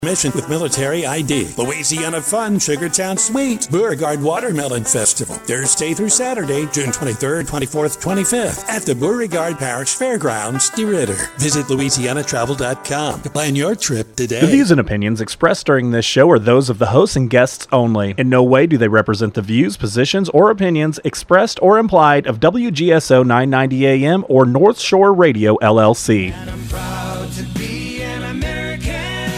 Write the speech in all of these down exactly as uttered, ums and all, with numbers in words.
Mission with military I D. Louisiana Fun Sugartown Sweet. Beauregard Watermelon Festival. Thursday through Saturday, June twenty-third, twenty-fourth, twenty-fifth at the Beauregard Parish Fairgrounds, DeRidder. Visit Louisiana Travel dot com to plan your trip today. The views and opinions expressed during this show are those of the hosts and guests only. In no way do they represent the views, positions, or opinions expressed or implied of W G S O nine ninety A M or North Shore Radio, L L C. And I'm proud to be an American.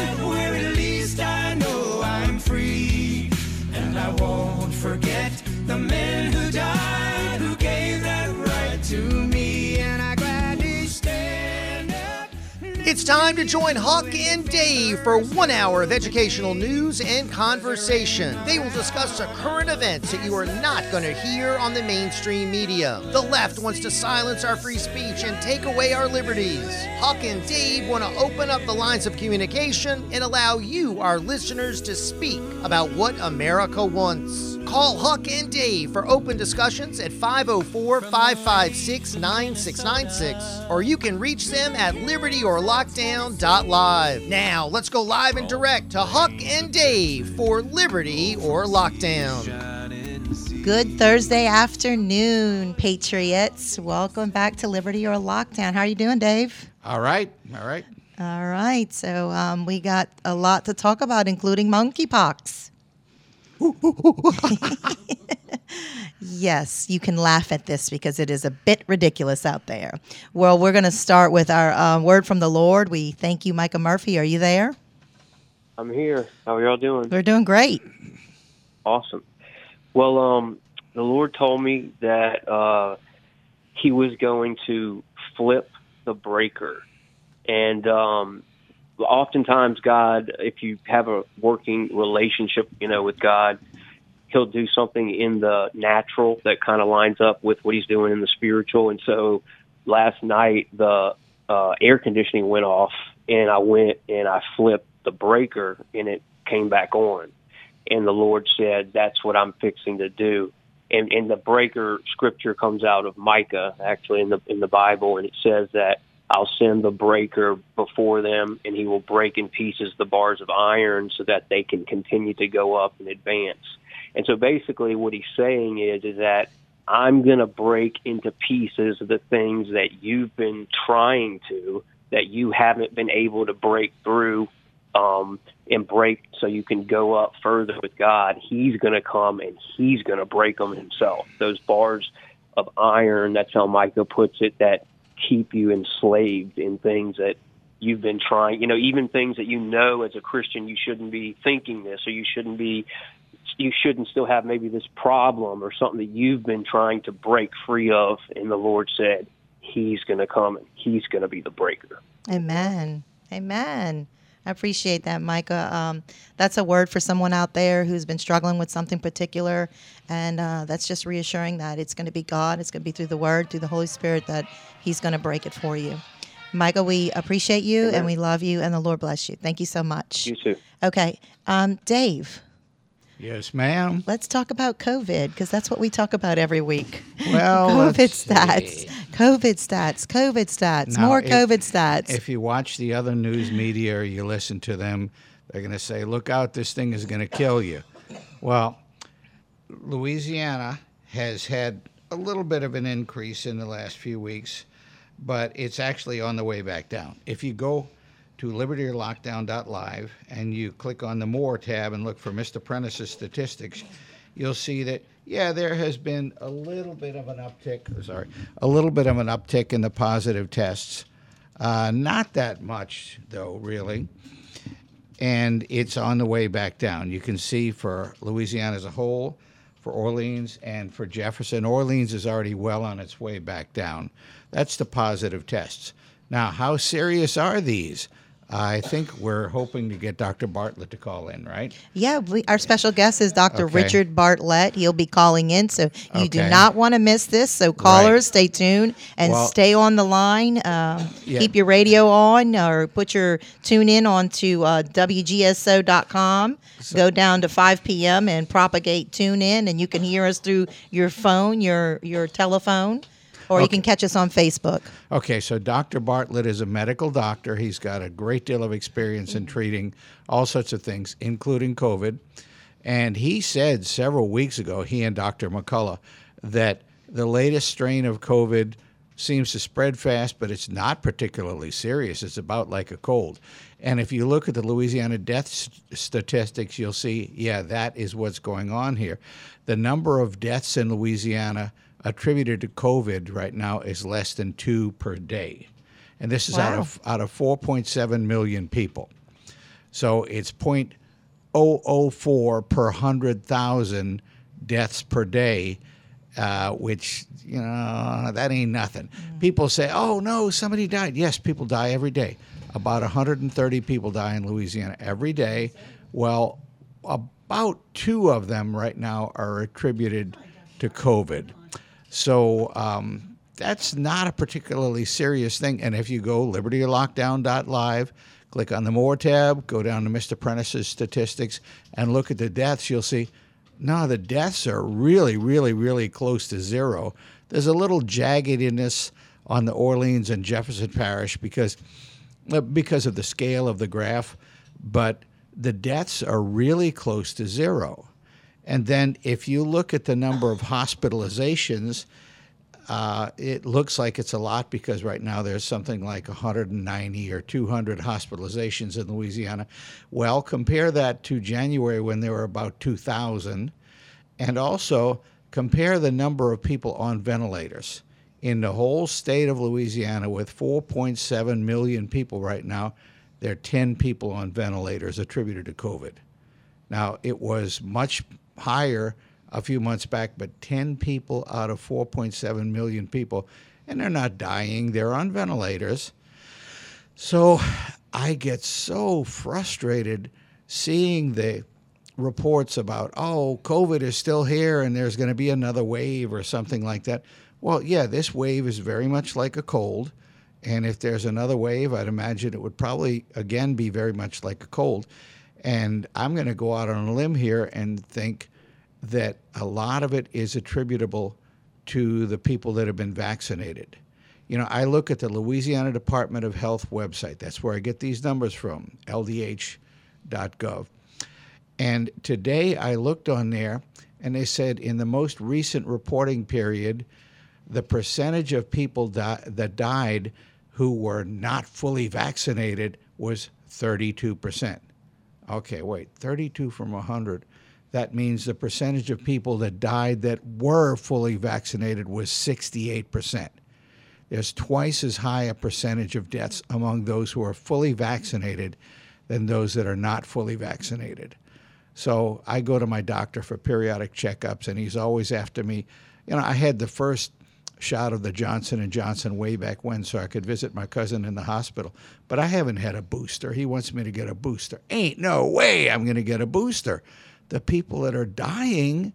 Forget the men who died, who gave that right to me, and I gladly stand up. It's time to join Huck and Dave for one hour of educational news and conversation. They will discuss the current events that you are not going to hear on the mainstream media. The left wants to silence our free speech and take away our liberties. Huck and Dave want to open up the lines of communication and allow you, our listeners, to speak about what America wants. Call Huck and Dave for open discussions at five oh four, five five six, nine six nine six, or you can reach them at liberty or lockdown dot live. Now, let's go live and direct to Huck and Dave for Liberty or Lockdown. Good Thursday afternoon, Patriots. Welcome back to Liberty or Lockdown. How are you doing, Dave? All right, all right. All right, so um, we got a lot to talk about, including monkeypox. Yes, you can laugh at this because it is a bit ridiculous out there. Well, we're going to start with our uh, word from the Lord. We thank you, Micah Murphy. Are you there? I'm here. How are y'all doing? We're doing great. Awesome. Well, um, the Lord told me that uh, he was going to flip the breaker. And um, oftentimes God, if you have a working relationship, you know, with God, he'll do something in the natural that kind of lines up with what he's doing in the spiritual. And so last night, the uh, air conditioning went off, and I went and I flipped the breaker, and it came back on. And the Lord said, that's what I'm fixing to do. And, and the breaker scripture comes out of Micah, actually, in the in the Bible, and it says that I'll send the breaker before them, and he will break in pieces the bars of iron so that they can continue to go up and advance. And so basically what he's saying is, is that I'm going to break into pieces the things that you've been trying to, that you haven't been able to break through um, and break so you can go up further with God. He's going to come and he's going to break them himself. Those bars of iron, that's how Micah puts it, that keep you enslaved in things that you've been trying, you know, even things that you know as a Christian you shouldn't be thinking this, or you shouldn't be, you shouldn't still have maybe this problem or something that you've been trying to break free of. And the Lord said, he's going to come and he's going to be the breaker. Amen. Amen. I appreciate that, Micah. Um, that's a word for someone out there who's been struggling with something particular, and uh, that's just reassuring that it's going to be God, it's going to be through the Word, through the Holy Spirit, that he's going to break it for you. Micah, we appreciate you, Amen. And we love you, and the Lord bless you. Thank you so much. You too. Okay. Um, Dave. Yes, ma'am. Let's talk about COVID, because that's what we talk about every week. Well, COVID stats, see. COVID stats, COVID stats, Now, more if, COVID stats. If you watch the other news media or you listen to them, they're going to say, look out, this thing is going to kill you. Well, Louisiana has had a little bit of an increase in the last few weeks, but it's actually on the way back down. If you go to liberty or lockdown dot live and you click on the More tab and look for Mister Prentice's statistics, you'll see that, yeah, there has been a little bit of an uptick, sorry, a little bit of an uptick in the positive tests. Uh, not that much, though, really. And it's on the way back down. You can see for Louisiana as a whole, for Orleans, and for Jefferson. Orleans is already well on its way back down. That's the positive tests. Now, how serious are these? I think we're hoping to get Doctor Bartlett to call in, right? Yeah, we, our special guest is Doctor Okay. Richard Bartlett. He'll be calling in, so you do Okay. not want to miss this. So callers, Right. stay tuned and Well- stay on the line. Um, Yeah. Keep your radio on, or put your tune in onto uh, W G S O dot com. Go down to five p.m. and propagate tune in, and you can hear us through your phone, your your telephone. Or you Okay. can catch us on Facebook. Okay, so Doctor Bartlett is a medical doctor. He's got a great deal of experience in treating all sorts of things, including COVID. And he said several weeks ago, he and Doctor McCullough, that the latest strain of COVID seems to spread fast, but it's not particularly serious. It's about like a cold. And if you look at the Louisiana death st- statistics, you'll see, yeah, that is what's going on here. The number of deaths in Louisiana attributed to COVID right now is less than two per day. And this is out Wow. of out of four point seven million people. So it's zero point zero zero four per one hundred thousand deaths per day, uh, which, you know, that ain't nothing. People say, oh, no, somebody died. Yes, people die every day. About one hundred thirty people die in Louisiana every day. Well, about two of them right now are attributed to COVID. So um, that's not a particularly serious thing. And if you go liberty lockdown dot live, click on the More tab, go down to Mister Prentice's statistics, and look at the deaths, you'll see, no, the deaths are really, really, really close to zero. There's a little jaggedness on the Orleans and Jefferson Parish because, uh, because of the scale of the graph, but the deaths are really close to zero. And then if you look at the number of hospitalizations, uh, it looks like it's a lot because right now there's something like one hundred ninety or two hundred hospitalizations in Louisiana. Well, compare that to January when there were about two thousand, and also compare the number of people on ventilators. In the whole state of Louisiana, with four point seven million people right now, there are ten people on ventilators attributed to COVID. Now, it was much higher a few months back, but ten people out of four point seven million people, and they're not dying, they're on ventilators. So I get so frustrated seeing the reports about, oh, COVID is still here and there's going to be another wave or something like that. Well, yeah, this wave is very much like a cold, and if there's another wave, I'd imagine it would probably, again, be very much like a cold. And I'm going to go out on a limb here and think that a lot of it is attributable to the people that have been vaccinated. You know, I look at the Louisiana Department of Health website. That's where I get these numbers from, L D H dot gov. And today I looked on there, and they said in the most recent reporting period, the percentage of people di- that died who were not fully vaccinated was thirty-two percent. Okay, wait, thirty-two from one hundred. That means the percentage of people that died that were fully vaccinated was sixty-eight percent. There's twice as high a percentage of deaths among those who are fully vaccinated than those that are not fully vaccinated. So I go to my doctor for periodic checkups, and he's always after me. You know, I had the first shot of the Johnson and Johnson way back when so I could visit my cousin in the hospital. But I haven't had a booster. He wants me to get a booster. Ain't no way I'm going to get a booster. The people that are dying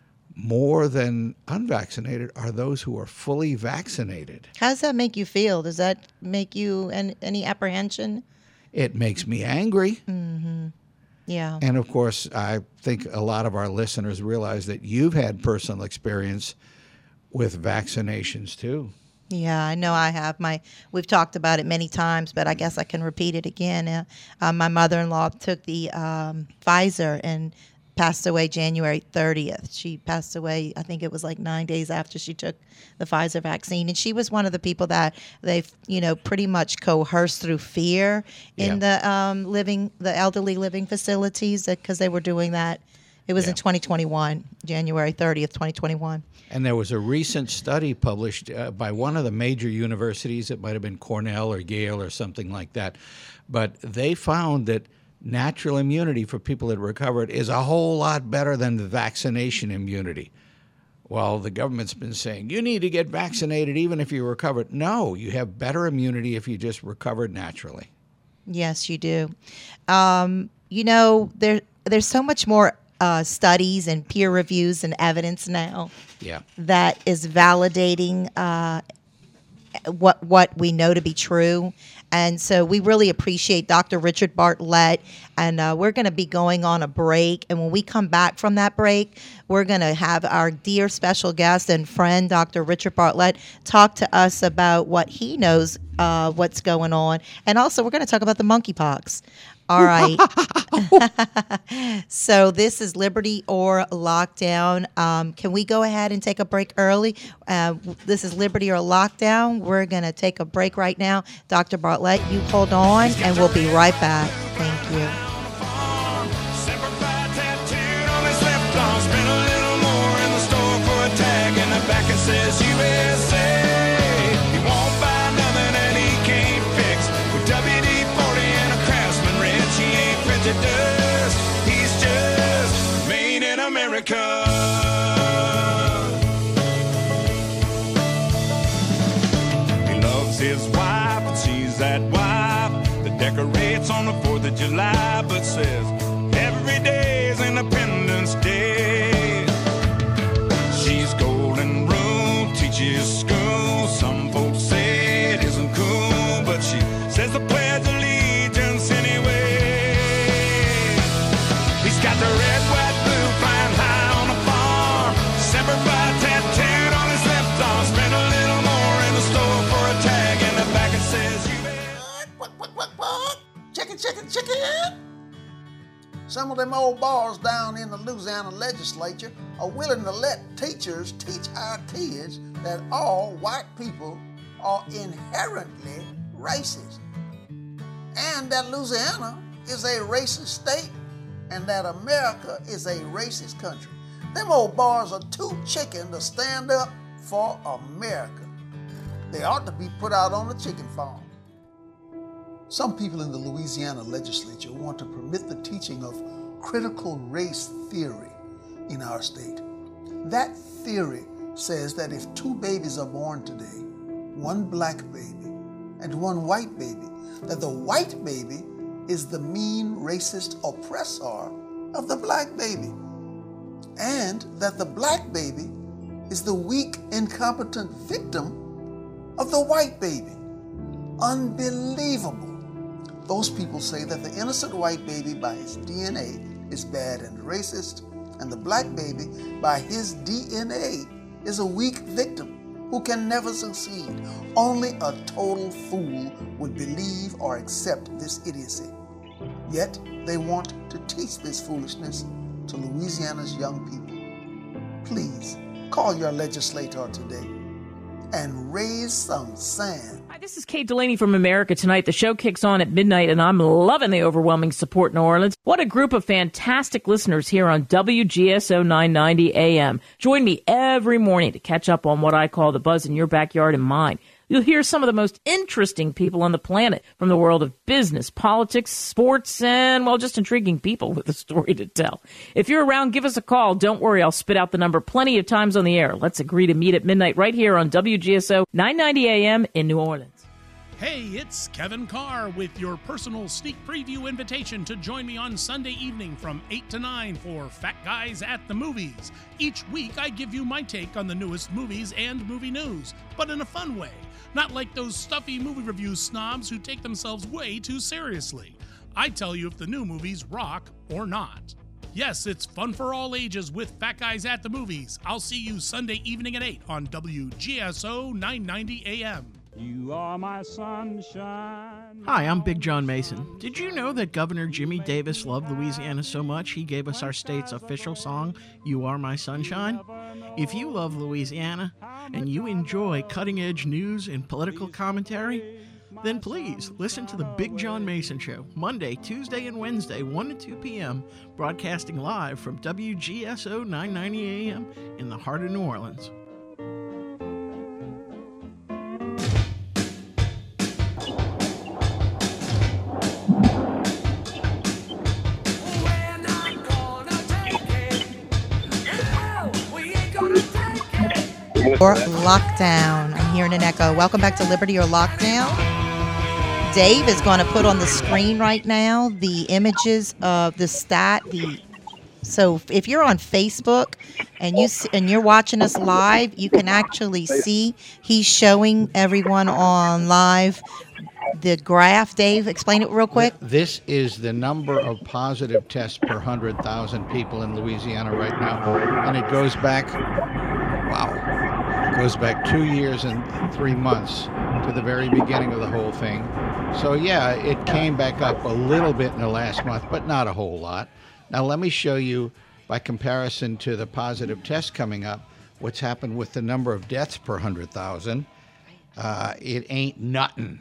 more than unvaccinated are those who are fully vaccinated. How does that make you feel? Does that make you an, any apprehension? It makes me angry. Mm-hmm. Yeah. And of course, I think a lot of our listeners realize that you've had personal experience with vaccinations too. Yeah, I know I have. My we've talked about it many times, but I guess I can repeat it again. Uh, uh, my mother-in-law took the um, Pfizer and passed away January thirtieth. She passed away, I think it was like nine days after she took the Pfizer vaccine. And she was one of the people that they've, you know, pretty much coerced through fear in Yeah. the um, living, the elderly living facilities because they were doing that. It was Yeah. in twenty twenty-one, January thirtieth, twenty twenty-one. And there was a recent study published uh, by one of the major universities. It might have been Cornell or Yale or something like that. But they found that natural immunity for people that recovered is a whole lot better than the vaccination immunity. Well, the government's been saying, you need to get vaccinated even if you recovered. No, you have better immunity if you just recovered naturally. Yes, you do. Um, you know, there there's so much more uh, studies and peer reviews and evidence now Yeah. that is validating uh, what what we know to be true. And so we really appreciate Doctor Richard Bartlett. And uh, we're going to be going on a break. And when we come back from that break, we're going to have our dear special guest and friend, Doctor Richard Bartlett, talk to us about what he knows, uh, what's going on. And also, we're going to talk about the monkeypox. All right. So this is Liberty or Lockdown. Um, can we go ahead and take a break early? Uh, this is Liberty or Lockdown. We're going to take a break right now. Doctor Bartlett, you hold on, and we'll be right back. Thank you. Says U S A, he won't buy nothing and he can't fix. With W D forty and a Craftsman wrench, he ain't prejudiced. He's just made in America. He loves his wife and she's that wife that decorates on the fourth of July, but says every day is Independence Day. She's golden teaches school. Some folks say it isn't cool, but she says the Pledge of Allegiance anyway. He's got the red, white, blue flying high on the farm. Semper Fi tattooed on his left arm. Spend a little more in the store for a tag in the back. It says you What, what, what, what? Chicken, chicken, chicken. Some of them old bars down in the Louisiana legislature are willing to let teachers teach our kids that all white people are inherently racist, and that Louisiana is a racist state, and that America is a racist country. Them old bars are too chicken to stand up for America. They ought to be put out on the chicken farm. Some people in the Louisiana legislature want to permit the teaching of critical race theory in our state. That theory says that if two babies are born today, one black baby and one white baby, that the white baby is the mean racist oppressor of the black baby, and that the black baby is the weak, incompetent victim of the white baby. Unbelievable. Those people say that the innocent white baby by his D N A is bad and racist, and the black baby by his D N A is a weak victim who can never succeed. Only a total fool would believe or accept this idiocy. Yet they want to teach this foolishness to Louisiana's young people. Please call your legislator today and raise some sand. Hi, this is Kate Delaney from America Tonight. The show kicks on at midnight, and I'm loving the overwhelming support in New Orleans. What a group of fantastic listeners here on W G S O nine ninety A M. Join me every morning to catch up on what I call the buzz in your backyard and mine. You'll hear some of the most interesting people on the planet from the world of business, politics, sports, and, well, just intriguing people with a story to tell. If you're around, give us a call. Don't worry, I'll spit out the number plenty of times on the air. Let's agree to meet at midnight right here on W G S O nine ninety A M in New Orleans. Hey, it's Kevin Carr with your personal sneak preview invitation to join me on Sunday evening from eight to nine for Fat Guys at the Movies. Each week, I give you my take on the newest movies and movie news, but in a fun way. Not like those stuffy movie review snobs who take themselves way too seriously. I tell you if the new movies rock or not. Yes, it's fun for all ages with Fat Guys at the Movies. I'll see you Sunday evening at eight on W G S O nine ninety A M. You are my sunshine. Hi, I'm Big John Mason. Did you know that Governor Jimmy Davis loved Louisiana so much he gave us our state's official song, You Are My Sunshine? If you love Louisiana and you enjoy cutting-edge news and political commentary, then please listen to the Big John Mason Show, Monday, Tuesday, and Wednesday, one to two p.m., broadcasting live from W G S O nine ninety A M in the heart of New Orleans. Or Lockdown. I'm hearing an echo. Welcome back to Liberty or Lockdown. Dave is going to put on the screen right now the images of the stat, the So if you're on Facebook and you s- and you're watching us live, you can actually see he's showing everyone on live the graph. Dave, explain it real quick. This is the number of positive tests per one hundred thousand people in Louisiana right now, and it goes back, wow, it goes back two years and three months to the very beginning of the whole thing. So yeah, it came back up a little bit in the last month, but not a whole lot. Now let me show you, by comparison to the positive tests coming up, what's happened with the number of deaths per one hundred thousand. Uh, it ain't nothing.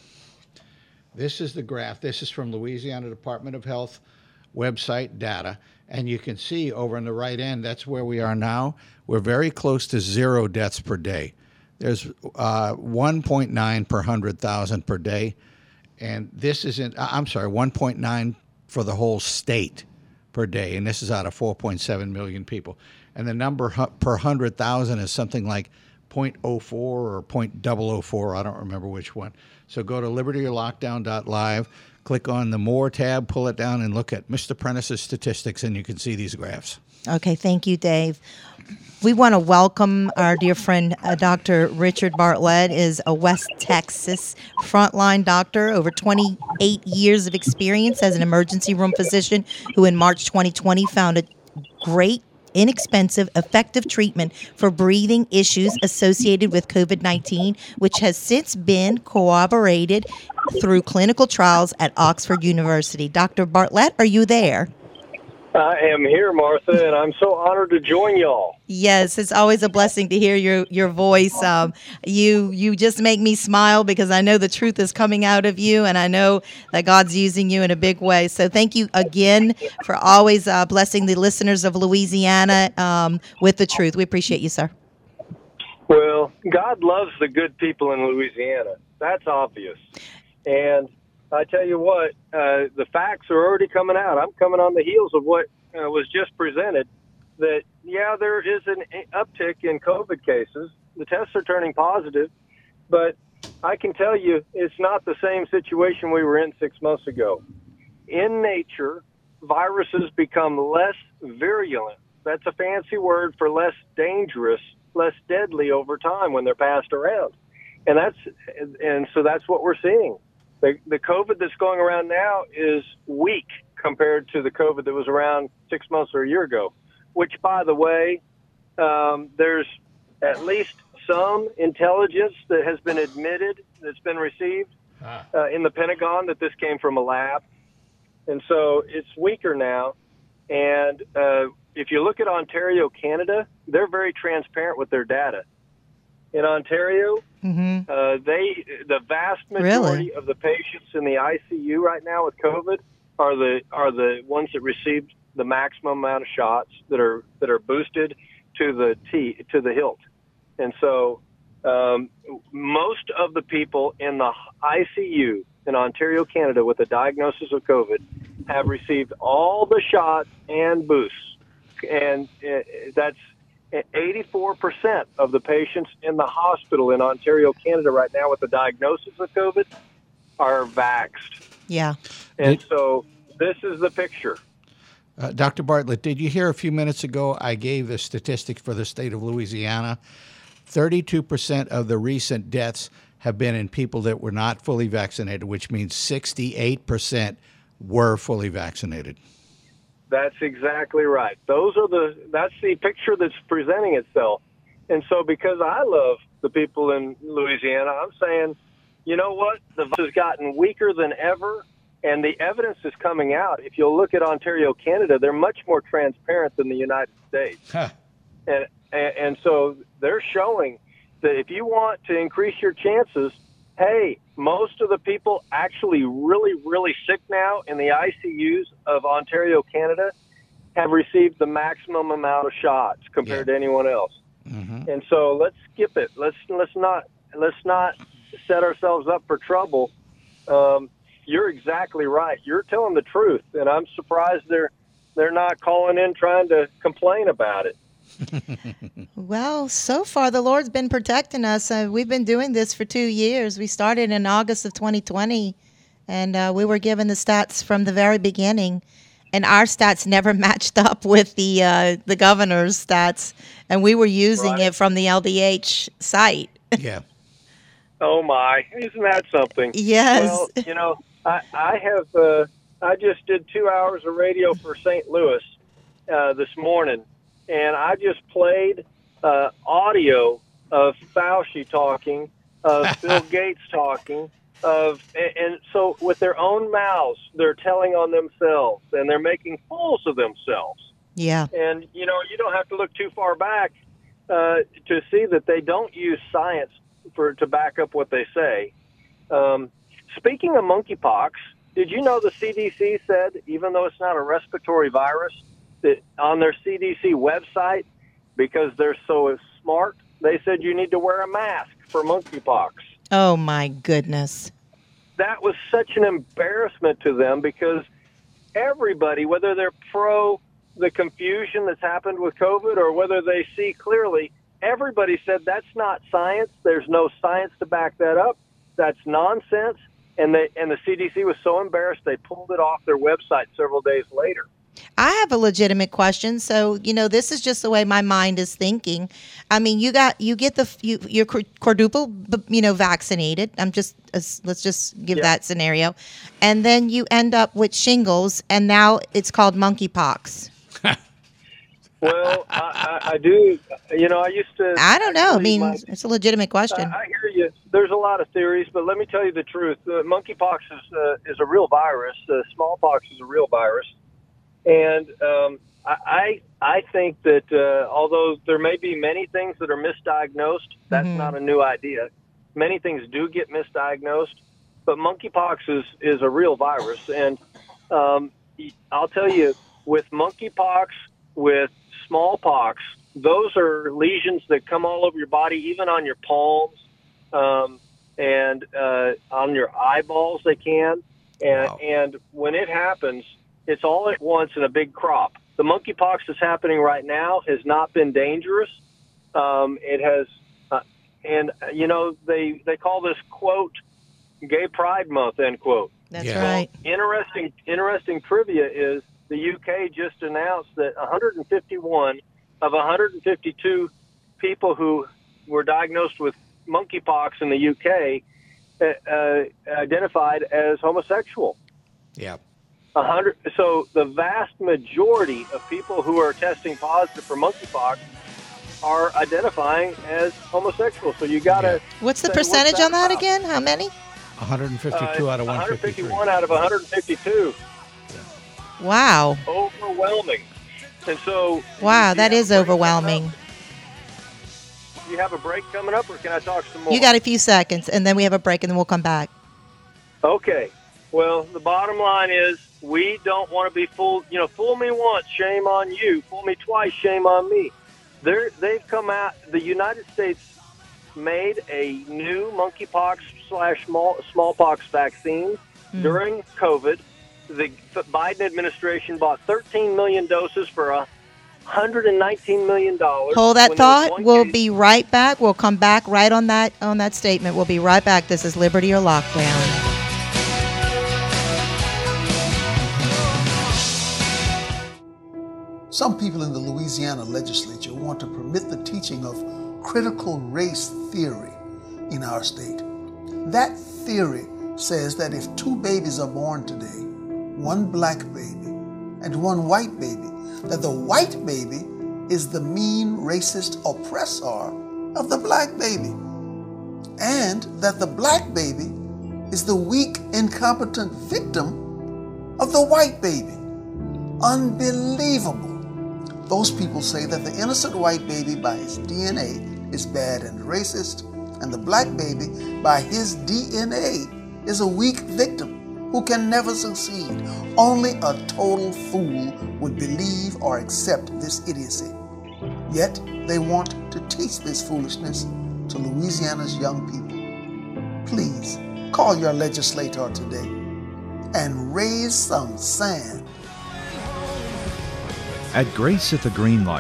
This is the graph. This is from Louisiana Department of Health website data. And you can see over on the right end, that's where we are now. We're very close to zero deaths per day. There's uh, one point nine per one hundred thousand per day. And this isn't, I'm sorry, one point nine for the whole state per day. And this is out of four point seven million people. And the number per one hundred thousand is something like zero point zero four or zero point zero zero four. I don't remember which one. So go to liberty or lockdown dot live, click on the More tab, pull it down, and look at Mister Prentice's statistics, and you can see these graphs. Okay, thank you, Dave. We want to welcome our dear friend, uh, Doctor Richard Bartlett, is a West Texas frontline doctor, over twenty-eight years of experience as an emergency room physician, who in March twenty twenty found a great, inexpensive, effective treatment for breathing issues associated with COVID nineteen, which has since been corroborated through clinical trials at Oxford University. Doctor Bartlett, are you there? I am here, Martha, and I'm so honored to join y'all. Yes, it's always a blessing to hear your your voice. Um, you you just make me smile because I know the truth is coming out of you, and I know that God's using you in a big way. So thank you again for always uh, blessing the listeners of Louisiana um, with the truth. We appreciate you, sir. Well, God loves the good people in Louisiana. That's obvious. And I tell you what, uh, the facts are already coming out. I'm coming on the heels of what uh, was just presented, that, yeah, there is an uptick in COVID cases. The tests are turning positive, but I can tell you it's not the same situation we were in six months ago. In nature, viruses become less virulent. That's a fancy word for less dangerous, less deadly over time when they're passed around. And that's and so that's what we're seeing. The, the COVID that's going around now is weak compared to the COVID that was around six months or a year ago, which, by the way, um, there's at least some intelligence that has been admitted, that's been received uh, in the Pentagon, that this came from a lab. And so it's weaker now. And uh, if you look at Ontario, Canada, they're very transparent with their data. In Ontario, mm-hmm. uh, they the vast majority really? of the patients in the I C U right now with COVID are the are the ones that received the maximum amount of shots that are that are boosted to the T to the hilt, and so um, most of the people in the I C U in Ontario, Canada, with a diagnosis of COVID, have received all the shots and boosts, and uh, that's. eighty-four percent of the patients in the hospital in Ontario, Canada right now with the diagnosis of COVID are vaxxed. Yeah. And so this is the picture. Uh, Doctor Bartlett, did you hear a few minutes ago I gave the statistic for the state of Louisiana? thirty-two percent of the recent deaths have been in people that were not fully vaccinated, which means sixty-eight percent were fully vaccinated. That's exactly right. Those are the, that's the picture that's presenting itself. And so because I love the people in Louisiana, I'm saying, you know what? The virus has gotten weaker than ever, and the evidence is coming out. If you'll look at Ontario, Canada, they're much more transparent than the United States. Huh. And, and and so they're showing that if you want to increase your chances, hey, most of the people actually really, really sick now in the I C Us of Ontario, Canada, have received the maximum amount of shots compared yeah. to anyone else. Mm-hmm. And so let's skip it. Let's let's not let's not set ourselves up for trouble. Um, you're exactly right. You're telling the truth, and I'm surprised they're they're not calling in trying to complain about it. Well, so far the Lord's been protecting us. Uh, we've been doing this for two years. We started in August of twenty twenty, and uh, we were given the stats from the very beginning. and our stats never matched up with the uh, the governor's stats, and we were using Right. it from the L D H site. Yeah. Oh my, isn't that something? Yes. Well, you know, I, I have. Uh, I just did two hours of radio for Saint Louis uh, this morning, and I just played uh, audio of Fauci talking, of Bill Gates talking, of and, and so with their own mouths, they're telling on themselves, and they're making fools of themselves. Yeah. And, you know, you don't have to look too far back uh, to see that they don't use science for to back up what they say. Um, speaking of monkeypox, did you know the C D C said, even though it's not a respiratory virus, that on their C D C website, because they're so smart, they said you need to wear a mask for monkeypox. Oh, my goodness. That was such an embarrassment to them because everybody, whether they're pro the confusion that's happened with COVID or whether they see clearly, everybody said that's not science. There's no science to back that up. That's nonsense. And they and the C D C was so embarrassed they pulled it off their website several days later. I have a legitimate question. So, you know, this is just the way my mind is thinking. I mean, you got, you get the, you, you're quadruple, you know, vaccinated. I'm just, let's just give Yeah. that scenario. And then you end up with shingles and now it's called monkeypox. Well, I, I, I do, you know, I used to. I don't know. I actually, mean, my- it's a legitimate question. I, I hear you. There's a lot of theories, but let me tell you the truth. Uh, monkeypox is, uh, is a real virus. Uh, smallpox is a real virus. And um, I, I I think that uh, although there may be many things that are misdiagnosed, that's Mhm. not a new idea. Many things do get misdiagnosed, but monkeypox is, is a real virus. And um, I'll tell you, with monkeypox, with smallpox, those are lesions that come all over your body, even on your palms um, and uh, on your eyeballs they can. And, Wow. and when it happens, it's all at once in a big crop. The monkeypox that's happening right now has not been dangerous. Um, it has, uh, and, uh, you know, they, they call this, quote, Gay Pride Month, end quote. That's Yeah. right. Interesting, interesting trivia is the U K just announced that one hundred fifty-one of one hundred fifty-two people who were diagnosed with monkeypox in the U K uh, uh, identified as homosexual. Yeah. A hundred. So the vast majority of people who are testing positive for monkeypox are identifying as homosexual. So you got to. What's the percentage on that again? How many? one hundred fifty-two out of one hundred fifty-three. one hundred fifty-one out of one hundred fifty-two. Wow. Overwhelming. And so. Wow, do you that have is a break coming overwhelming. up? Do you have a break coming up, or can I talk some more? You got a few seconds, and then we have a break, and then we'll come back. Okay. Well, the bottom line is we don't want to be fooled. You know, fool me once, shame on you. Fool me twice, shame on me. They're, they've come out. The United States made a new monkeypox slash small, smallpox vaccine Mm. during COVID. The Biden administration bought thirteen million doses for a one hundred nineteen million dollars. Hold that when there was thought. one We'll case- be right back. We'll come back right on that on that statement. We'll be right back. This is Liberty or Lockdown. Some people in the Louisiana legislature want to permit the teaching of critical race theory in our state. That theory says that if two babies are born today, one black baby and one white baby, that the white baby is the mean racist oppressor of the black baby, and that the black baby is the weak, incompetent victim of the white baby. Unbelievable. Those people say that the innocent white baby by his D N A is bad and racist, and the black baby by his D N A is a weak victim who can never succeed. Only a total fool would believe or accept this idiocy. Yet they want to teach this foolishness to Louisiana's young people. Please call your legislator today and raise some sand. At Grace at the Green Light,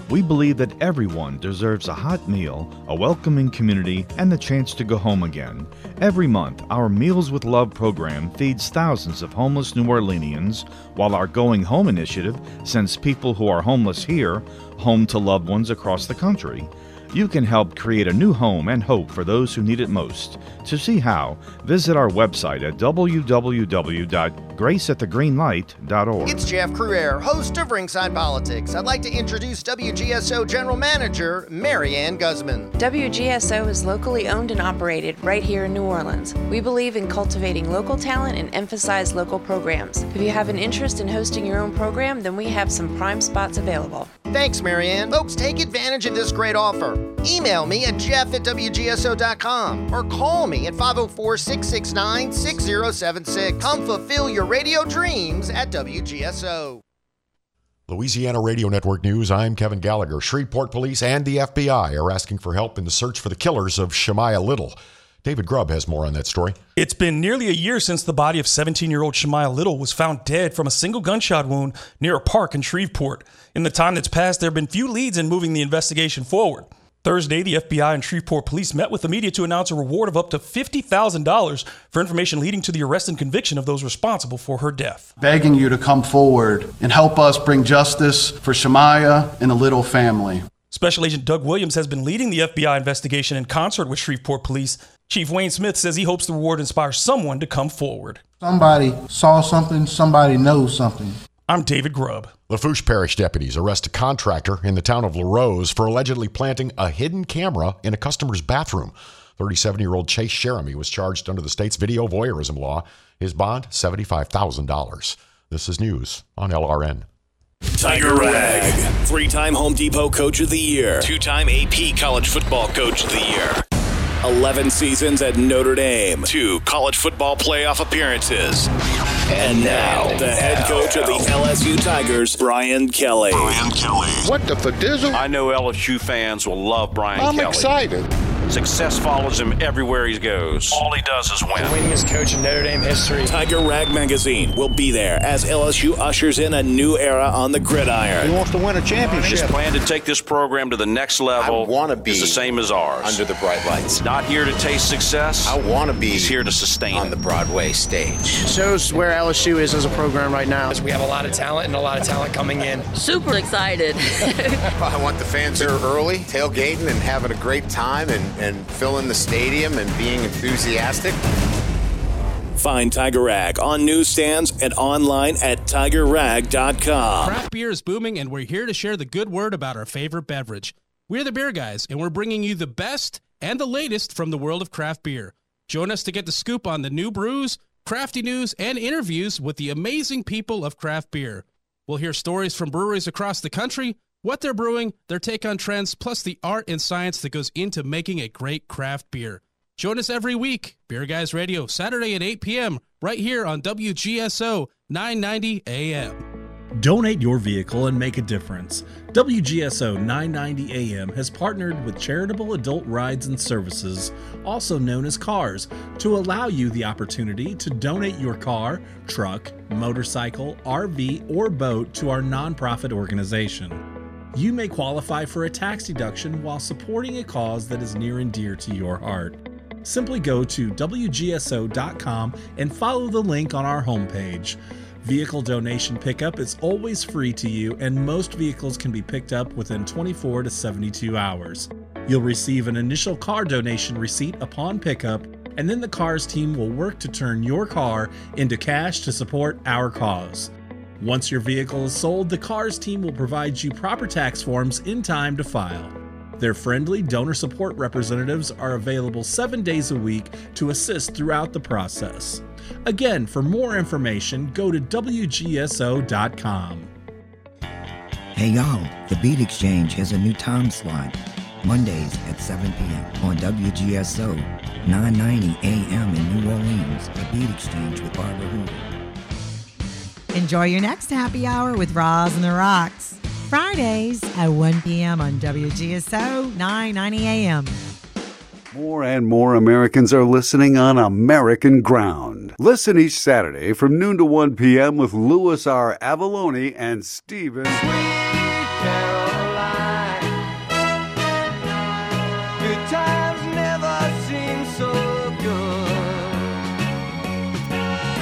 We believe that everyone deserves a hot meal, a welcoming community, and the chance to go home again. Every month, our Meals with Love program feeds thousands of homeless New Orleanians, while our Going Home initiative sends people who are homeless here home to loved ones across the country. You can help create a new home and hope for those who need it most. To see how, visit our website at w w w dot grace at the green light dot org. It's Jeff Cruere, host of Ringside Politics. I'd like to introduce W G S O General Manager Marianne Guzman. W G S O is locally owned and operated right here in New Orleans. We believe in cultivating local talent and emphasize local programs. If you have an interest in hosting your own program, then we have some prime spots available. Thanks, Marianne. Folks, take advantage of this great offer. Email me at jeff at w g s o dot com or call me at five oh four, six six nine, six oh seven six. Come fulfill your radio dreams at W G S O. Louisiana Radio Network News, I'm Kevin Gallagher. Shreveport Police and the F B I are asking for help in the search for the killers of Shemaiah Little. David Grubb has more on that story. It's been nearly a year since the body of seventeen-year-old Shemaiah Little was found dead from a single gunshot wound near a park in Shreveport. In the time that's passed, there have been few leads in moving the investigation forward. Thursday, the F B I and Shreveport Police met with the media to announce a reward of up to fifty thousand dollars for information leading to the arrest and conviction of those responsible for her death. Begging you to come forward and help us bring justice for Shemaiah and the Little family. Special Agent Doug Williams has been leading the F B I investigation in concert with Shreveport Police. Chief Wayne Smith says he hopes the reward inspires someone to come forward. Somebody saw something, somebody knows something. I'm David Grubb. Lafourche Parish deputies arrest a contractor in the town of LaRose for allegedly planting a hidden camera in a customer's bathroom. thirty-seven-year-old Chase Jeremy was charged under the state's video voyeurism law. His bond, seventy-five thousand dollars. This is news on L R N. Tiger Rag, three-time Home Depot Coach of the Year, two-time A P College Football Coach of the Year, eleven seasons at Notre Dame, two college football playoff appearances, and now the head coach of the L S U Tigers, Brian Kelly. Brian Kelly. What the fadizzle? I know L S U fans will love Brian I'm Kelly. I'm excited. Success follows him everywhere he goes. All he does is win. The winningest coach in Notre Dame history. Tiger Rag Magazine will be there as L S U ushers in a new era on the gridiron. He wants to win a championship. His plan to take this program to the next level I wanna be is the same as ours. Under the bright lights. Not here to taste success. I want to be He's here to sustain on it. the Broadway stage. It shows where L S U is as a program right now. We have a lot of talent and a lot of talent coming in. Super excited. I want the fans here early, tailgating and having a great time and, and filling the stadium and being enthusiastic. Find Tiger Rag on newsstands and online at tiger rag dot com. Craft beer is booming, and we're here to share the good word about our favorite beverage. We're the Beer Guys, and we're bringing you the best and the latest from the world of craft beer. Join us to get the scoop on the new brews, crafty news, and interviews with the amazing people of craft beer. We'll hear stories from breweries across the country, what they're brewing, their take on trends, plus the art and science that goes into making a great craft beer. Join us every week, Beer Guys Radio, Saturday at eight p.m., right here on W G S O nine ninety A M. Donate your vehicle and make a difference. W G S O nine ninety A M has partnered with Charitable Adult Rides and Services, also known as CARS, to allow you the opportunity to donate your car, truck, motorcycle, R V, or boat to our nonprofit organization. You may qualify for a tax deduction while supporting a cause that is near and dear to your heart. Simply go to w g s o dot com and follow the link on our homepage. Vehicle donation pickup is always free to you, and most vehicles can be picked up within twenty-four to seventy-two hours. You'll receive an initial car donation receipt upon pickup, and then the CARS team will work to turn your car into cash to support our cause. Once your vehicle is sold, the CARS team will provide you proper tax forms in time to file. Their friendly donor support representatives are available seven days a week to assist throughout the process. Again, for more information, go to w g s o dot com. Hey y'all, the Beat Exchange has a new time slot. Mondays at seven p.m. on W G S O nine ninety A M in New Orleans. The Beat Exchange with Barbara Hoover. Enjoy your next happy hour with Roz and the Rocks. Fridays at one p.m. on W G S O nine ninety A M. More and more Americans are listening on American Ground. Listen each Saturday from noon to one p.m. with Louis R. Avalone and Stephen. Sweet Caroline.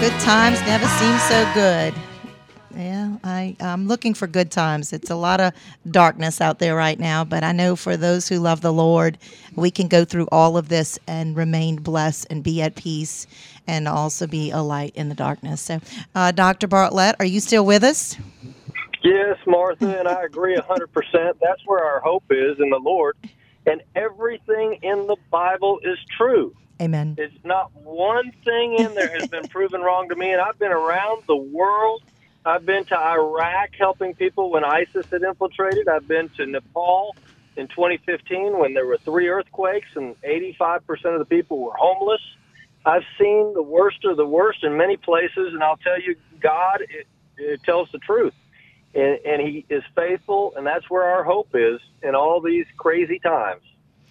Good times never seem so good. Yeah, I, I'm looking for good times. It's a lot of darkness out there right now, but I know for those who love the Lord, we can go through all of this and remain blessed and be at peace and also be a light in the darkness. So, uh, Doctor Bartlett, are you still with us? Yes, Martha, and I agree one hundred percent. That's where our hope is in the Lord, and everything in the Bible is true. Amen. It's not one thing in there has been proven wrong to me, and I've been around the world. I've been to Iraq helping people when ISIS had infiltrated. I've been to Nepal in twenty fifteen when there were three earthquakes and eighty-five percent of the people were homeless. I've seen the worst of the worst in many places, and I'll tell you, God it, it tells the truth, and, and He is faithful, and that's where our hope is in all these crazy times.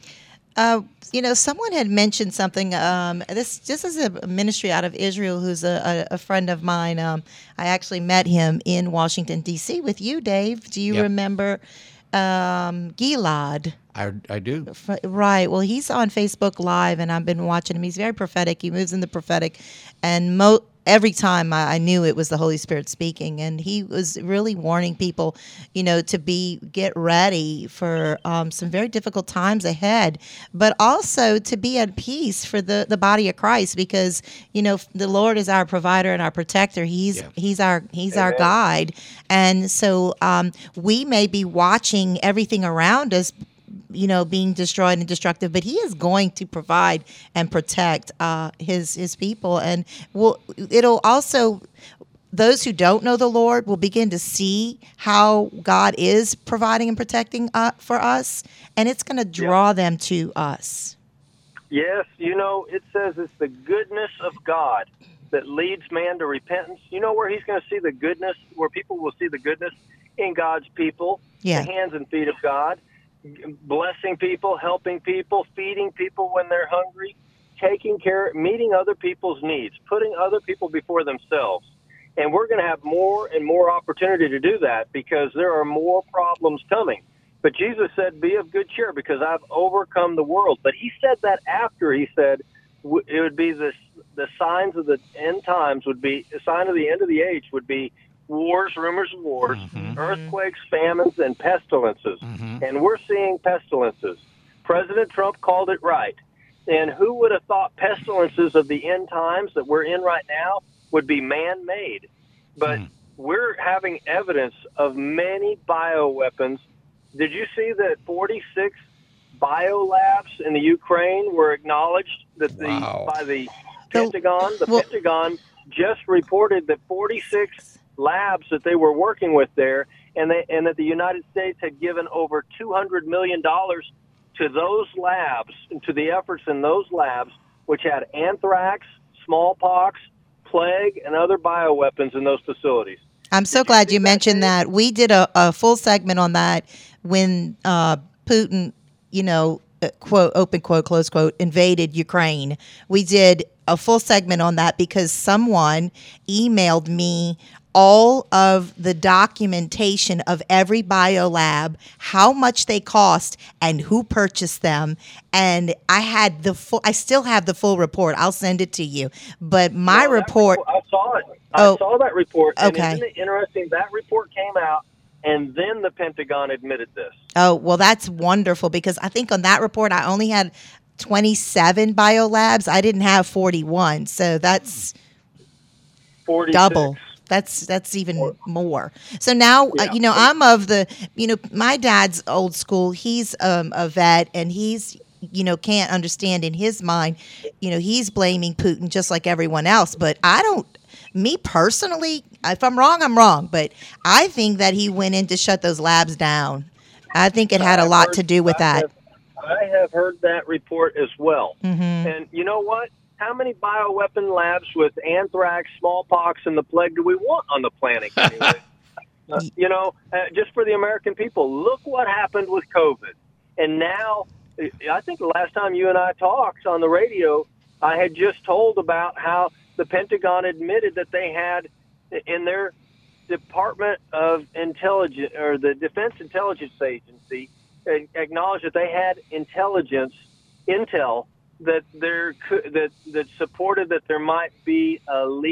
Uh, you know, someone had mentioned something. Um, this this is a ministry out of Israel who's a, a, a friend of mine. Um, I actually met him in Washington, D C with you, Dave. Do you Yep. remember um, Gilad? I, I do. Right. Well, he's on Facebook Live, and I've been watching him. He's very prophetic. He moves in the prophetic. And mo- every time I, I knew it was the Holy Spirit speaking. And he was really warning people, you know, to be get ready for um, some very difficult times ahead, but also to be at peace for the, the body of Christ, because, you know, the Lord is our provider and our protector. He's yeah. he's our he's Amen. Our guide. And so um, we may be watching everything around us, you know, being destroyed and destructive, but He is going to provide and protect uh, his his people, and will it'll also those who don't know the Lord will begin to see how God is providing and protecting uh, for us, and it's going to draw yeah. them to us. Yes, you know, it says it's the goodness of God that leads man to repentance. You know where He's going to see the goodness, where people will see the goodness in God's people, yeah. the hands and feet of God. Blessing people, helping people, feeding people when they're hungry, taking care, meeting other people's needs, putting other people before themselves. And we're going to have more and more opportunity to do that because there are more problems coming. But Jesus said, be of good cheer because I've overcome the world. But He said that after He said it would be this, the signs of the end times would be, the sign of the end of the age would be wars, rumors of wars, mm-hmm. earthquakes, famines, and pestilences. Mm-hmm. And we're seeing pestilences. President Trump called it right. And who would have thought pestilences of the end times that we're in right now would be man-made? But mm. we're having evidence of many bioweapons. Did you see that forty-six biolabs in the Ukraine were acknowledged that the wow. by the Pentagon? The well, Pentagon just reported that forty-six labs that they were working with there, and they and that the United States had given over two hundred million dollars to those labs, to the efforts in those labs, which had anthrax, smallpox, plague, and other bioweapons in those facilities. I'm so glad you mentioned that. We did a, a full segment on that when uh, Putin, you know, quote, open quote, close quote, invaded Ukraine. We did a full segment on that because someone emailed me all of the documentation of every biolab, how much they cost, and who purchased them. And I had the full, I still have the full report. I'll send it to you. But my no, report, report, I saw it. I oh, saw that report. And okay. Isn't it interesting? That report came out, and then the Pentagon admitted this. Oh, well, that's wonderful because I think on that report, I only had twenty-seven biolabs. I didn't have forty-one. So that's forty-six. Double. That's that's even more. So now, yeah. uh, you know, I'm of the, you know, my dad's old school. He's um, a vet, and he's, you know, can't understand in his mind, you know, he's blaming Putin just like everyone else. But I don't, me personally, if I'm wrong, I'm wrong. But I think that he went in to shut those labs down. I think it had a lot to do with that. I have heard that report as well. Mm-hmm. And you know what? How many bioweapon labs with anthrax, smallpox, and the plague do we want on the planet anyway? uh, you know, uh, just for the American people. Look what happened with COVID. And now, I think the last time you and I talked on the radio, I had just told about how the Pentagon admitted that they had in their Department of Intelligence, or the Defense Intelligence Agency, acknowledged that they had intelligence, intel, that there could, that that supported that there might be a leak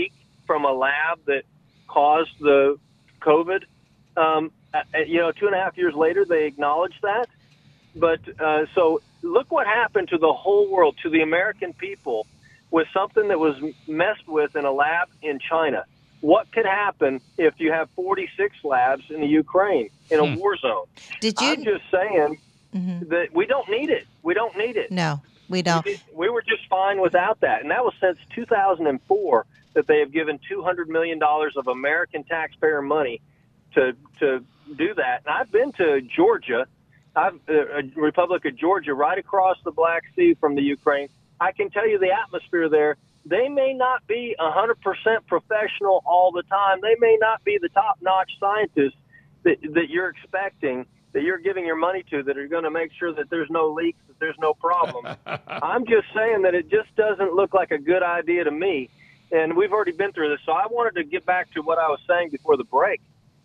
from a lab that caused the COVID. Um, uh, you know, two and a half years later, they acknowledged that. But uh, so look what happened to the whole world, to the American people, with something that was messed with in a lab in China. What could happen if you have forty-six labs in the Ukraine in a Hmm. war zone? Did you? I'm just saying Mhm. that we don't need it. We don't need it. No, we don't. We, we were just fine without that. And that was since two thousand four that they have given two hundred million dollars of American taxpayer money to to do that. And I've been to Georgia, I've, uh, Republic of Georgia, right across the Black Sea from the Ukraine. I can tell you the atmosphere there, they may not be one hundred percent professional all the time. They may not be the top-notch scientists that, that you're expecting, that you're giving your money to, that are going to make sure that there's no leaks, that there's no problem. I'm just saying that it just doesn't look like a good idea to me. And we've already been through this. So I wanted to get back to what I was saying before the break.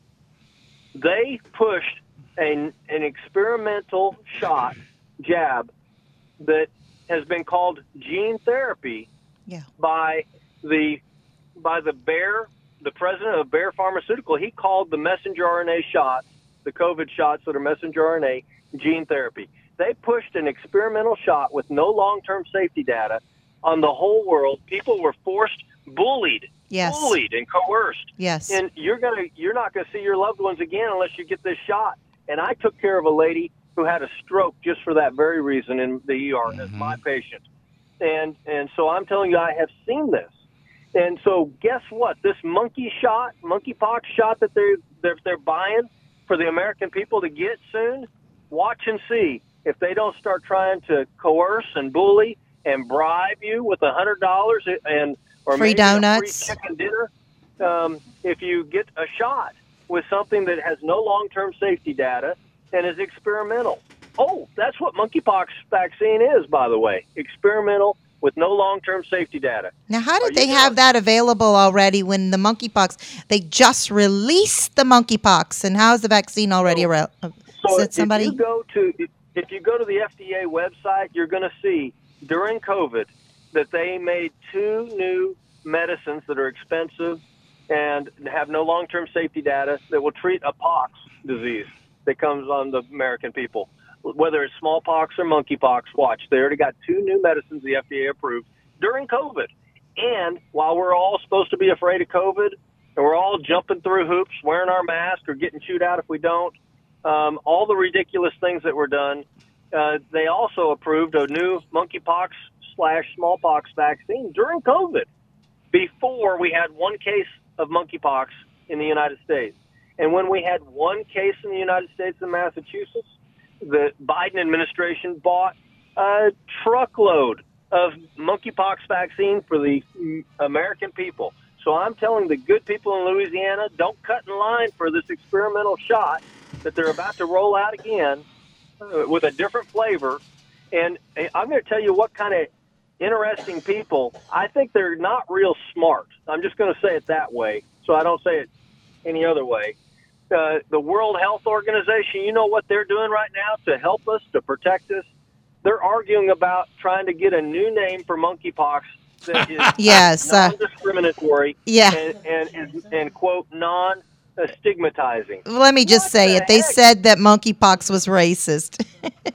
They pushed an, an experimental shot, jab, that has been called gene therapy Yeah. by the by the Bayer, the president of Bayer Pharmaceutical. He called the messenger R N A shots, the COVID shots that are messenger R N A, gene therapy. They pushed an experimental shot with no long-term safety data on the whole world. People were forced, bullied, Yes. bullied and coerced. Yes. And you're gonna you're not gonna see your loved ones again unless you get this shot. And I took care of a lady who had a stroke just for that very reason in the E R as my patient. And and so I'm telling you, I have seen this. And so guess what? This monkey shot, monkeypox shot that they're, they're, they're buying for the American people to get soon, watch and see if they don't start trying to coerce and bully and bribe you with one hundred dollars and or Free maybe a donuts. free chicken dinner. Um, if you get a shot with something that has no long-term safety data and is experimental. Oh, that's what monkeypox vaccine is, by the way. Experimental with no long-term safety data. Now, how did they have that available already when the monkeypox, they just released the monkeypox, and how is the vaccine already around? So Said somebody? if you go to if you go to the F D A website, you're going to see during COVID that they made two new medicines that are expensive and have no long-term safety data that will treat a pox disease that comes on the American people. Whether it's smallpox or monkeypox, watch. They already got two new medicines the F D A approved during COVID. And while we're all supposed to be afraid of COVID, and we're all jumping through hoops, wearing our mask or getting chewed out if we don't, um, all the ridiculous things that were done, uh, they also approved a new monkeypox slash smallpox vaccine during COVID before we had one case of monkeypox in the United States. And when we had one case in the United States in Massachusetts, the Biden administration bought a truckload of monkeypox vaccine for the American people. So I'm telling the good people in Louisiana, don't cut in line for this experimental shot that they're about to roll out again uh, with a different flavor. And I'm going to tell you what kind of interesting people. I think they're not real smart. I'm just going to say it that way, so I don't say it any other way. Uh, the World Health Organization, you know what they're doing right now to help us, to protect us? They're arguing about trying to get a new name for monkeypox that is Yes, uh, non-discriminatory yeah. and, and, and, and, quote, non-stigmatizing. Let me just say it. They said that monkeypox was racist.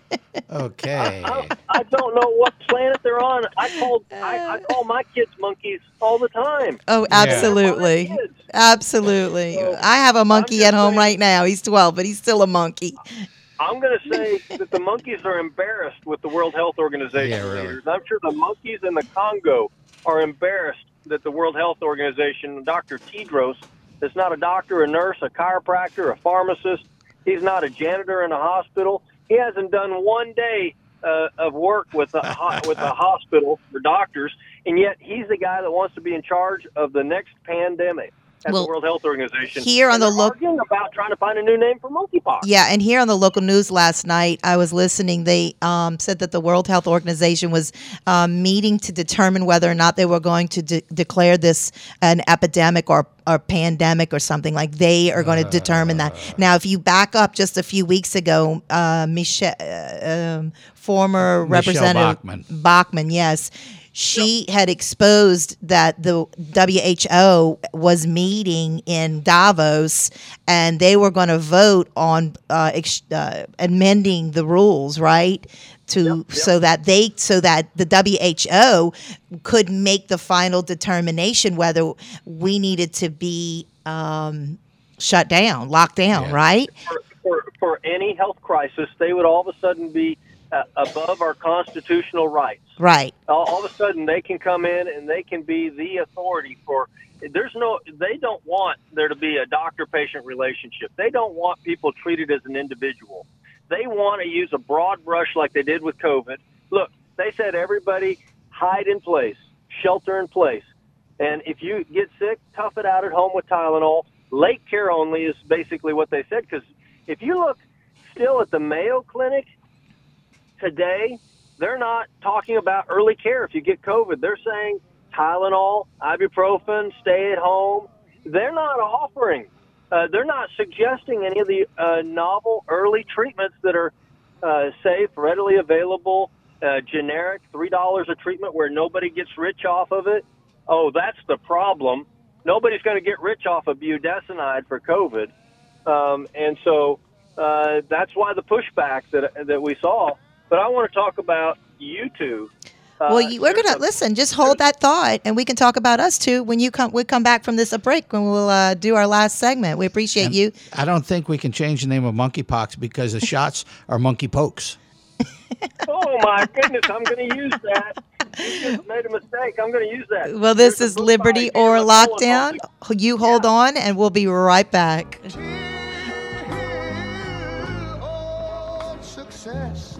Okay. I, I, I don't know what planet they're on. I call I, I call my kids monkeys all the time. Oh, absolutely. Absolutely. I have a monkey at home right now. He's twelve, but he's still a monkey. I'm going to say that the monkeys are embarrassed with the World Health Organization Yeah, really. leaders. I'm sure the monkeys in the Congo are embarrassed that the World Health Organization, Doctor Tedros, is not a doctor, a nurse, a chiropractor, a pharmacist. He's not a janitor in a hospital. He hasn't done one day uh, of work with a ho- with a hospital for doctors, and yet he's the guy that wants to be in charge of the next pandemic at Well, the World Health Organization. here on And the they're loc- arguing about trying to find a new name for monkeypox. Yeah, and here on the local news last night, I was listening. They um, said that the World Health Organization was um, meeting to determine whether or not they were going to de- declare this an epidemic or or pandemic or something. Like they are going to determine that. Now, if you back up just a few weeks ago, uh, Michelle, uh, um, former Michelle Representative Bachmann. Bachmann, yes. she yep. had exposed that the W H O was meeting in Davos, and they were going to vote on uh, ex- uh, amending the rules, right? To yep, yep. so that they so that the W H O could make the final determination whether we needed to be um, shut down, locked down, yeah. right? For, for for any health crisis, they would all of a sudden be uh, above our constitutional rights. Right. All, all of a sudden, they can come in and they can be the authority for. There's no. They don't want there to be a doctor-patient relationship. They don't want people treated as an individual. They want to use a broad brush like they did with COVID. Look, they said everybody hide in place, shelter in place. And if you get sick, tough it out at home with Tylenol. Late care only is basically what they said. Because if you look still at the Mayo Clinic today, they're not talking about early care if you get COVID. They're saying Tylenol, ibuprofen, stay at home. They're not offering Uh, they're not suggesting any of the uh, novel early treatments that are uh, safe, readily available, uh, generic, three dollars a treatment where nobody gets rich off of it. Oh, that's the problem. Nobody's going to get rich off of budesonide for COVID. Um, and so uh, that's why the pushback that, that we saw. But I want to talk about you two. Uh, well, you, we're going to listen. Just hold that thought, and we can talk about us too when you come. We come back from this a break when we'll uh, do our last segment. We appreciate and you. I don't think we can change the name of monkeypox because the shots are monkey pokes. Oh my goodness! I'm going to use that. You just made a mistake. I'm going to use that. Well, this There's is Liberty or Lockdown. You hold yeah. on, and we'll be right back. Success.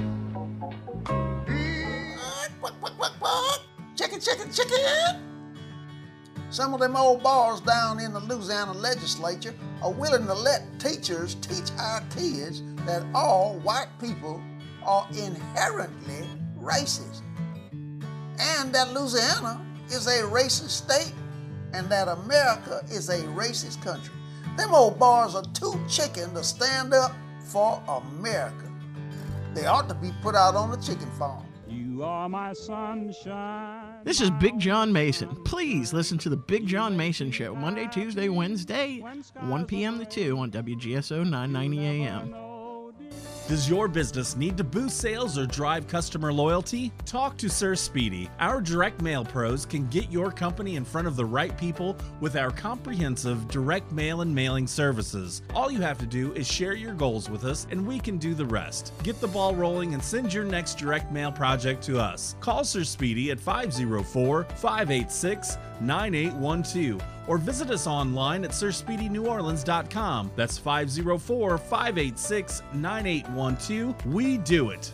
Chicken, chicken, chicken. Some of them old bars down in the Louisiana legislature are willing to let teachers teach our kids that all white people are inherently racist, and that Louisiana is a racist state, and that America is a racist country. Them old bars are too chicken to stand up for America. They ought to be put out on the chicken farm. You are my sunshine. This is Big John Mason. Please listen to the Big John Mason Show, Monday, Tuesday, Wednesday, one p.m. to two on W G S O nine ninety A M. Does your business need to boost sales or drive customer loyalty? Talk to Sir Speedy. Our direct mail pros can get your company in front of the right people with our comprehensive direct mail and mailing services. All you have to do is share your goals with us and we can do the rest. Get the ball rolling and send your next direct mail project to us. Call Sir Speedy at five oh four, five eight six, nine eight one two or visit us online at sir speedy new orleans dot com. That's five oh four, five eight six, nine eight one two. We do it.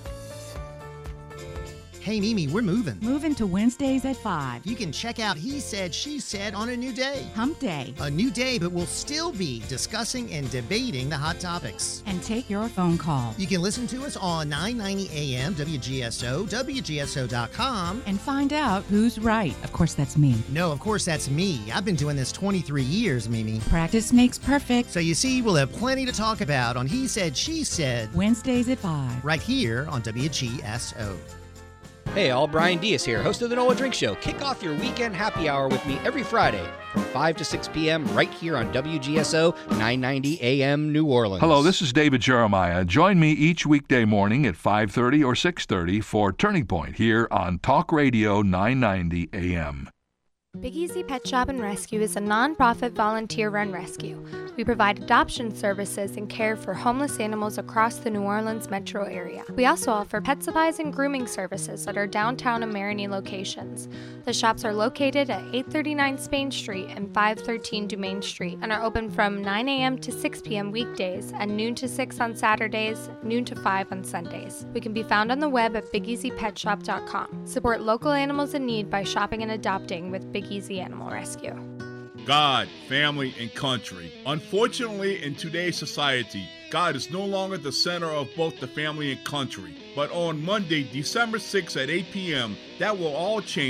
Hey, Mimi, we're moving. Moving to Wednesdays at five. You can check out He Said, She Said on a new day. Hump Day. A new day, but we'll still be discussing and debating the hot topics. And take your phone call. You can listen to us on nine ninety A M, W G S O, W G S O dot com. And find out who's right. Of course, that's me. No, of course, that's me. I've been doing this twenty-three years, Mimi. Practice makes perfect. So you see, we'll have plenty to talk about on He Said, She Said. Wednesdays at five. Right here on W G S O. Hey all, Brian Diaz here, host of the Noah Drink Show. Kick off your weekend happy hour with me every Friday from five to six p.m. right here on W G S O nine ninety A M New Orleans. Hello, this is David Jeremiah. Join me each weekday morning at five thirty or six thirty for Turning Point here on Talk Radio nine ninety A M. Big Easy Pet Shop and Rescue is a non-profit volunteer-run rescue. We provide adoption services and care for homeless animals across the New Orleans metro area. We also offer pet supplies and grooming services at our downtown and Marigny locations. The shops are located at eight thirty-nine Spain Street and five thirteen Dumaine Street and are open from nine a.m. to six p.m. weekdays and noon to six on Saturdays, noon to five on Sundays. We can be found on the web at big easy pet shop dot com. Support local animals in need by shopping and adopting with Big Easy Animal Rescue. God, family, and country. Unfortunately, in today's society, God is no longer the center of both the family and country. But on Monday, December sixth at eight p.m., that will all change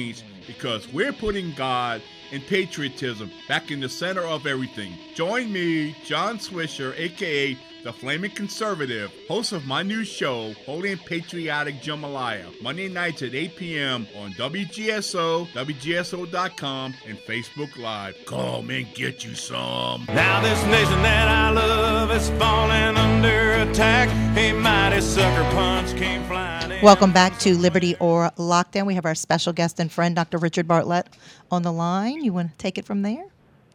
because we're putting God and patriotism back in the center of everything. Join me, John Swisher, a k a. The Flaming Conservative, host of my new show, Holy and Patriotic Jambalaya, Monday nights at eight p.m. on W G S O, W G S O dot com, and Facebook Live. Come and get you some. Now this nation that I love is falling under attack. A mighty sucker punch came flying in. Welcome back to Liberty or Lockdown. We have our special guest and friend, Doctor Richard Bartlett, on the line. You want to take it from there?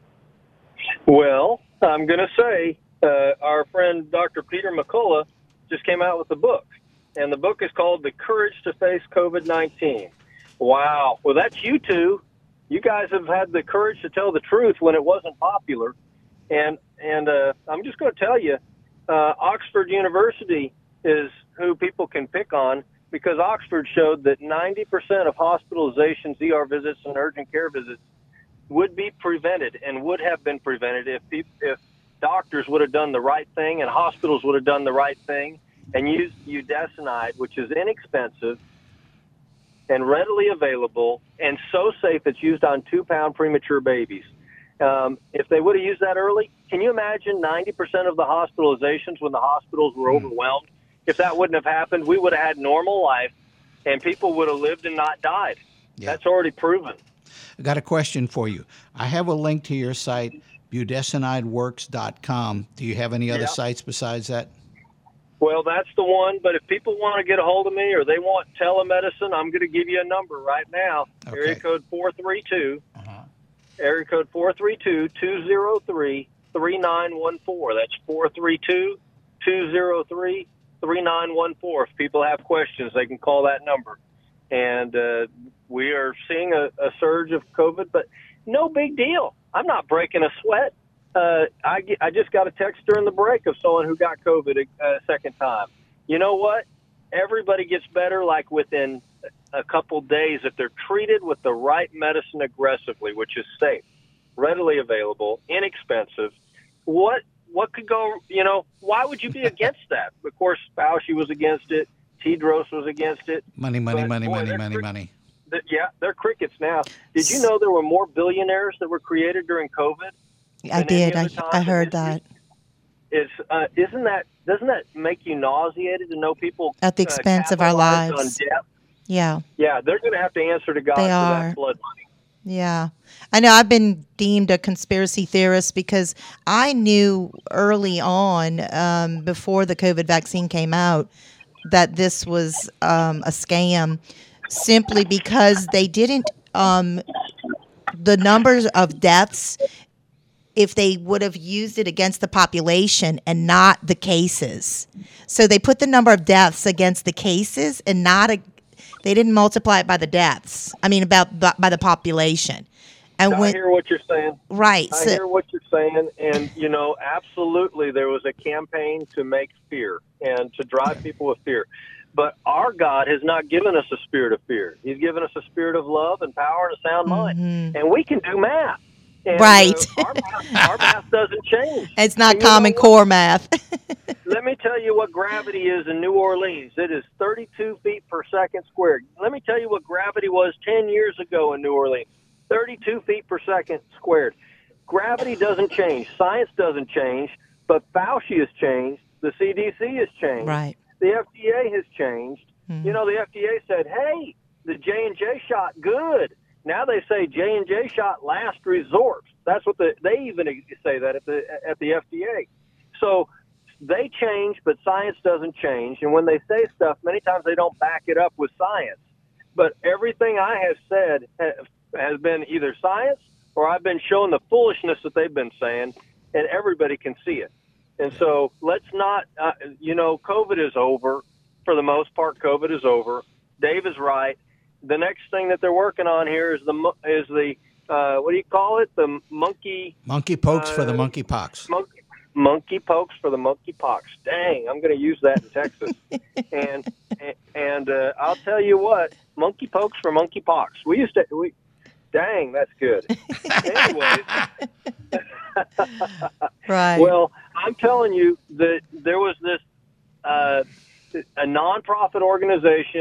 Well, I'm going to say uh, our friend Doctor Peter McCullough just came out with a book, and the book is called The Courage to Face COVID nineteen. Wow. Well, that's you two. You guys have had the courage to tell the truth when it wasn't popular. And and uh, I'm just going to tell you, uh, Oxford University is who people can pick on, because Oxford showed that ninety percent of hospitalizations, E R visits, and urgent care visits would be prevented and would have been prevented if people, if doctors would have done the right thing and hospitals would have done the right thing and used budesonide, which is inexpensive and readily available and so safe it's used on two-pound premature babies. Um, if they would have used that early, can you imagine ninety percent of the hospitalizations when the hospitals were overwhelmed? If that wouldn't have happened, we would have had normal life and people would have lived and not died. Yeah. That's already proven. I got a question for you. I have a link to your site, budesonide works dot com. Do you have any other Yeah. sites besides that? Well, that's the one. But if people want to get a hold of me or they want telemedicine, I'm going to give you a number right now. Okay. Area code four three two. Area code four three two, two zero three, three nine one four. That's four three two, two zero three, three nine one four. If people have questions, they can call that number. And uh, we are seeing a, a surge of COVID, but no big deal. I'm not breaking a sweat. Uh, I, get, I just got a text during the break of someone who got COVID a, a second time. You know what? Everybody gets better like within a couple days if they're treated with the right medicine aggressively, which is safe, readily available, inexpensive. What what could go, you know, why would you be against that? Of course, Fauci was against it. Tedros was against it. Money, money, But, money, boy, money, they're money, cri- money. th- Yeah, they're crickets now. Did you know there were more billionaires that were created during COVID? I than any did. I, other time I in heard history? that. Is uh, isn't that doesn't that make you nauseated to know people At the uh, expense of our capitalize lives. on debt? Yeah. Yeah, they're going to have to answer to God They for are. that blood money. Yeah. I know I've been deemed a conspiracy theorist because I knew early on, um, before the COVID vaccine came out, that this was um, a scam simply because they didn't, um, the numbers of deaths, if they would have used it against the population and not the cases. So they put the number of deaths against the cases and not a, they didn't multiply it by the deaths. I mean, about by, by the population. And I when hear what you're saying. right, I so, hear what you're saying, and you know, absolutely, there was a campaign to make fear and to drive people with fear. But our God has not given us a spirit of fear. He's given us a spirit of love and power and a sound mind, and we can do math. And, Right. uh, our, math our math doesn't change. it's not And you know Common what? Core math. Let me tell you what gravity is in New Orleans. It is thirty-two feet per second squared. Let me tell you what gravity was ten years ago in New Orleans. thirty-two feet per second squared. Gravity doesn't change. Science doesn't change. But Fauci has changed. The C D C has changed. Right. The F D A has changed. You know, the F D A said, hey, the J and J shot, good. Now they say J and J shot last resort. That's what the, they even say that at the at the F D A. So they change, but science doesn't change. And when they say stuff, many times they don't back it up with science. But everything I have said has been either science or I've been showing the foolishness that they've been saying, and everybody can see it. And so let's not, uh, you know, COVID is over. For the most part, COVID is over. Dave is right. The next thing that they're working on here is the mo- is the uh, what do you call it? The monkey Monkey pokes for the Uh, monkey pox. monkey monkey pokes for the monkey pox. Dang, I'm going to use that in Texas. and and uh, I'll tell you what, monkey pokes for monkey pox. We used to we. Dang, that's good. Anyways, Right. well, I'm telling you that there was this uh, a nonprofit organization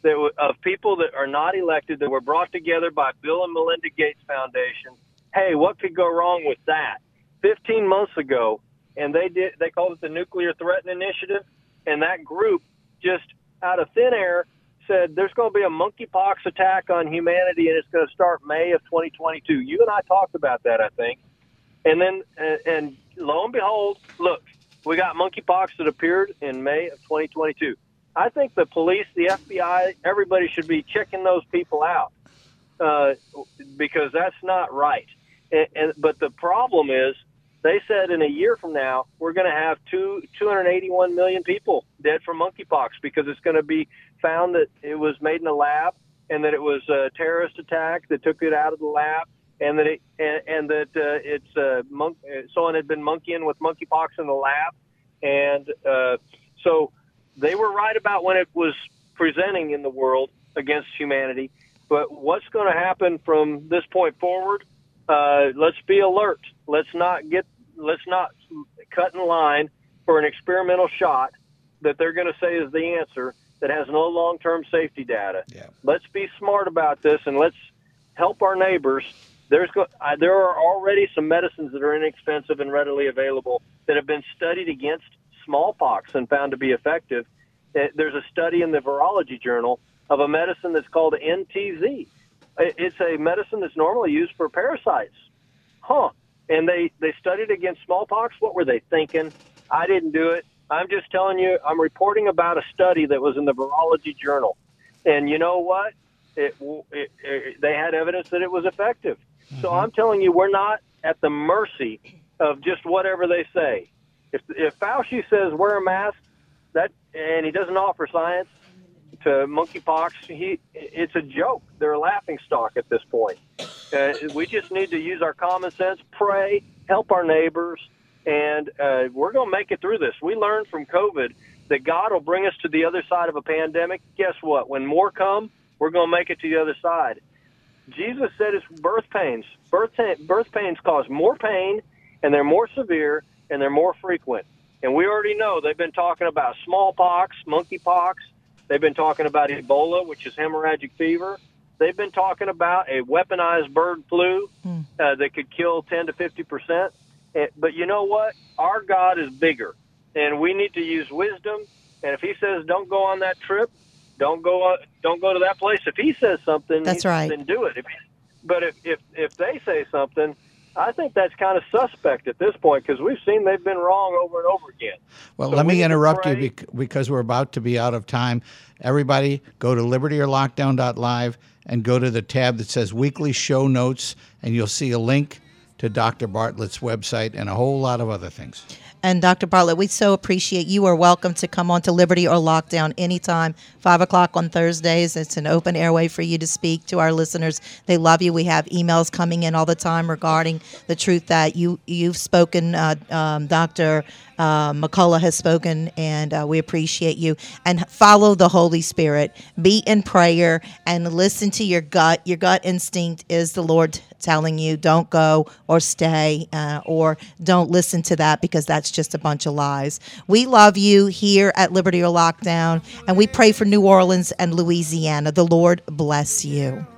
that w- of people that are not elected that were brought together by Bill and Melinda Gates Foundation. Hey, what could go wrong with that? Fifteen months ago, and they did. They called it the Nuclear Threat Initiative, and that group just out of thin air said there's going to be a monkeypox attack on humanity, and it's going to start May of twenty twenty-two. You and I talked about that, I think. And then, and, and lo and behold, look, we got monkeypox that appeared in May of twenty twenty-two. I think the police, the F B I, everybody should be checking those people out uh, because that's not right. And, and but the problem is, they said in a year from now we're going to have two 281 million people dead from monkeypox because it's going to be found that it was made in a lab and that it was a terrorist attack that took it out of the lab. And that it, and, and that uh, it's uh, monk, someone had been monkeying with monkeypox in the lab, and uh, so they were right about when it was presenting in the world against humanity. But what's going to happen from this point forward? Uh, let's be alert. Let's not get. Let's not cut in line for an experimental shot that they're going to say is the answer that has no long-term safety data. Yeah. Let's be smart about this, and let's help our neighbors. There's go, uh, there are already some medicines that are inexpensive and readily available that have been studied against smallpox and found to be effective. Uh, there's a study in the Virology Journal of a medicine that's called N T Z. It's a medicine that's normally used for parasites. Huh. And they, they studied against smallpox. What were they thinking? I didn't do it. I'm just telling you, I'm reporting about a study that was in the Virology Journal. And you know what? It, it, it, they had evidence that it was effective. Mm-hmm. So I'm telling you, we're not at the mercy of just whatever they say. If if Fauci says wear a mask, that and he doesn't offer science to monkeypox, he it's a joke. They're a laughing stock at this point. Uh, we just need to use our common sense, pray, help our neighbors, and uh, we're going to make it through this. We learned from COVID that God will bring us to the other side of a pandemic. Guess what? When more come, we're going to make it to the other side. Jesus said it's birth pains. Birth, birth pains cause more pain, and they're more severe, and they're more frequent. And we already know they've been talking about smallpox, monkeypox. They've been talking about Ebola, which is hemorrhagic fever. They've been talking about a weaponized bird flu mm. uh, that could kill ten to fifty percent. But you know what? Our God is bigger, and we need to use wisdom. And if he says don't go on that trip, don't go uh, don't go to that place. If he says something, that's right. Then do it. If he, but if, if, if they say something, I think that's kind of suspect at this point because we've seen they've been wrong over and over again. Well, so let we me interrupt pray. you because we're about to be out of time. Everybody, go to liberty or lockdown dot live and go to the tab that says Weekly Show Notes, and you'll see a link to Doctor Bartlett's website and a whole lot of other things. And Doctor Bartlett, we so appreciate you. Are welcome to come on to Liberty or Lockdown anytime, five o'clock on Thursdays. It's an open airway for you to speak to our listeners. They love you. We have emails coming in all the time regarding the truth that you, you've spoken, uh, um, Doctor Uh, McCullough has spoken, and uh, we appreciate you. And follow the Holy Spirit. Be in prayer and listen to your gut. Your gut instinct is the Lord telling you don't go or stay uh, or don't listen to that because that's just a bunch of lies. We love you here at Liberty or Lockdown, and we pray for New Orleans and Louisiana. The Lord bless you.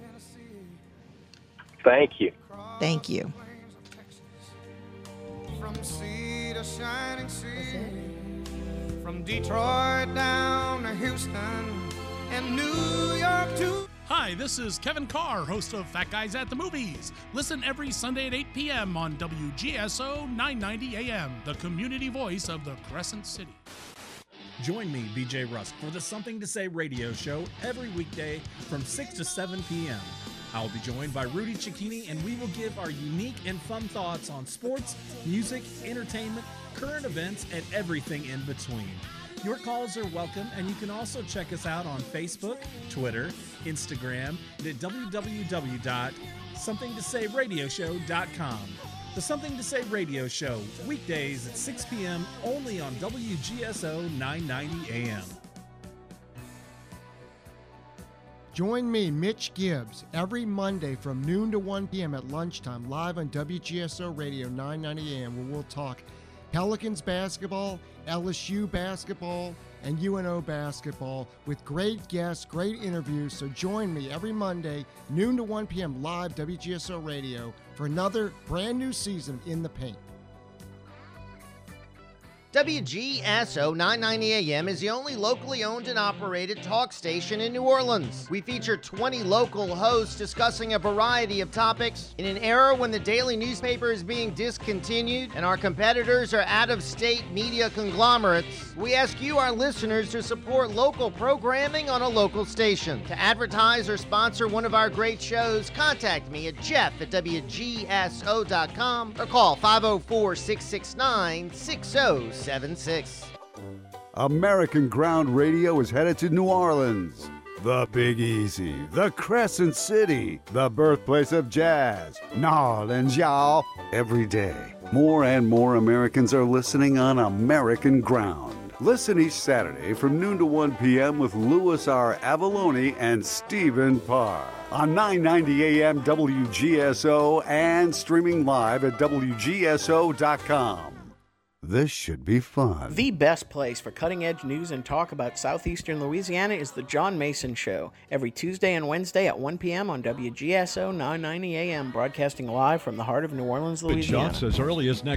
Thank you. Thank you. Shining sea, from Detroit down to Houston and New York to... Hi, this is Kevin Carr, host of Fat Guys at the Movies. Listen every Sunday at eight p.m. on W G S O nine ninety A M, the community voice of the Crescent City. Join me, B J Rusk, for the Something to Say radio show every weekday from six to seven p.m. I'll be joined by Rudy Cicchini, and we will give our unique and fun thoughts on sports, music, entertainment, current events, and everything in between. Your calls are welcome, and you can also check us out on Facebook, Twitter, Instagram, and at w w w dot something to say radio show dot com. The Something to Say radio show, weekdays at six p.m. only on W G S O nine ninety A M. Join me, Mitch Gibbs, every Monday from noon to one p.m. at lunchtime live on W G S O Radio nine ninety A M, where we'll talk Pelicans basketball, L S U basketball, and U N O basketball with great guests, great interviews. So join me every Monday, noon to one p.m. live W G S O Radio for another brand new season of In the Paint. W G S O nine ninety A M is the only locally owned and operated talk station in New Orleans. We feature twenty local hosts discussing a variety of topics. In an era when the daily newspaper is being discontinued and our competitors are out-of-state media conglomerates, we ask you, our listeners, to support local programming on a local station. To advertise or sponsor one of our great shows, contact me at jeff at W G S O dot com or call five oh four, six six nine, six oh seven six. American Ground Radio is headed to New Orleans. The Big Easy, the Crescent City, the birthplace of jazz. N'Orleans, y'all. Every day, more and more Americans are listening on American Ground. Listen each Saturday from noon to one p.m. with Louis R. Avalone and Stephen Parr on nine ninety A M W G S O and streaming live at W G S O dot com. This should be fun. The best place for cutting-edge news and talk about southeastern Louisiana is The John Mason Show, every Tuesday and Wednesday at one p.m. on W G S O nine ninety A M, broadcasting live from the heart of New Orleans, Louisiana. But shots as early as next